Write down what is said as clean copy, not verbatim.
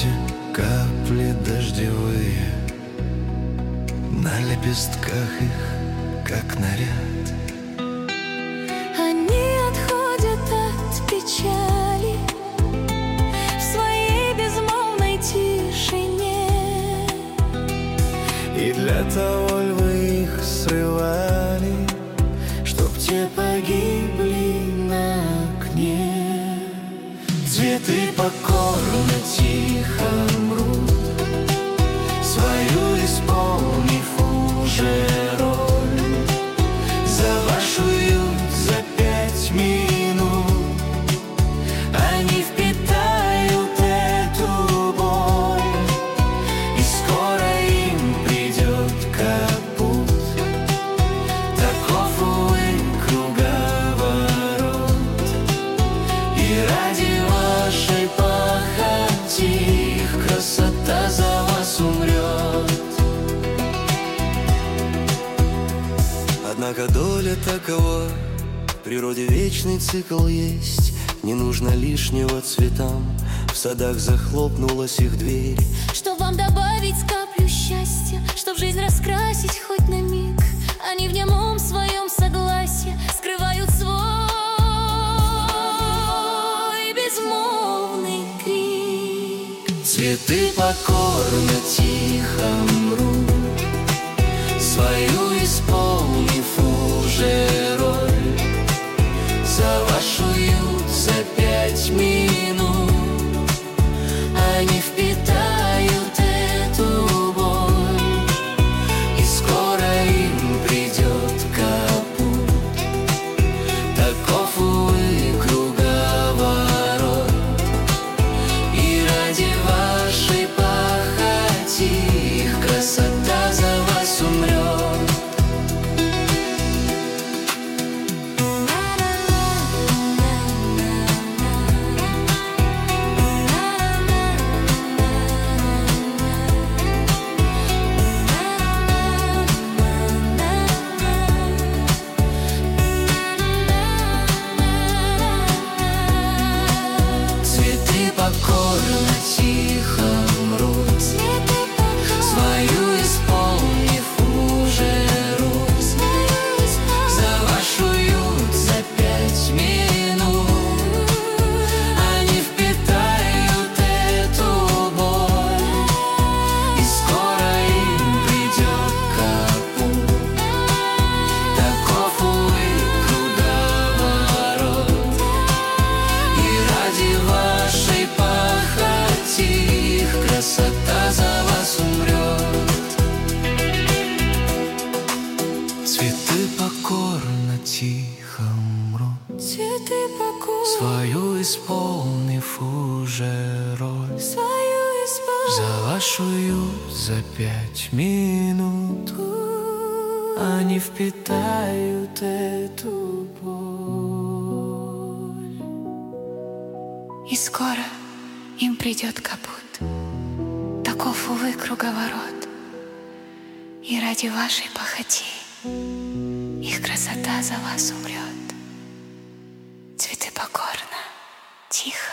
городе капли дождевые, на лепестках их, как наряд. Они отходят от печали в своей безмолвной тишине. И для того львы их срывали, чтоб те погибли на окне. Цветы покорно тихо мрут, свою исполнив уже роль. За ваш уют, за 5 минут они впитают эту боль, и скоро им придет капут. Таков, увы, круговорот, и ради вашей похоти их красота за вас умрет. Однако доля такова, в природе вечный цикл есть. Не нужно лишнего цветам, в садах захлопнулась их дверь. Чтоб вам добавить каплю счастья, чтоб жизнь раскрасить хоть на миг, они в немом своем согласии скрывают свой безмолвный крик. Цветы покорно тихо мрут, свою исполнив уже роль. За ваш уют, за 5 минут они впитают эту боль, и скоро им придет капут. Таков, увы, круговорот, и ради вашей похоти их красота за вас умрет. Покорно тихо мрут, свою исполнив уже роль. За ваш уют, за 5 минут они впитают эту боль, и скоро им придет капут. Таков, увы, круговорот, и ради вашей похоти их красота за вас умрет. Цветы покорно тихо мрут, Цветы покорно свою исполнив уже роль. свою исполнив. За ваш уют, за 5 минут они впитают эту боль, И скоро им придет капут. Таков, увы, круговорот, и ради вашей похоти их красота за вас умрет. Цветы покорно, тихо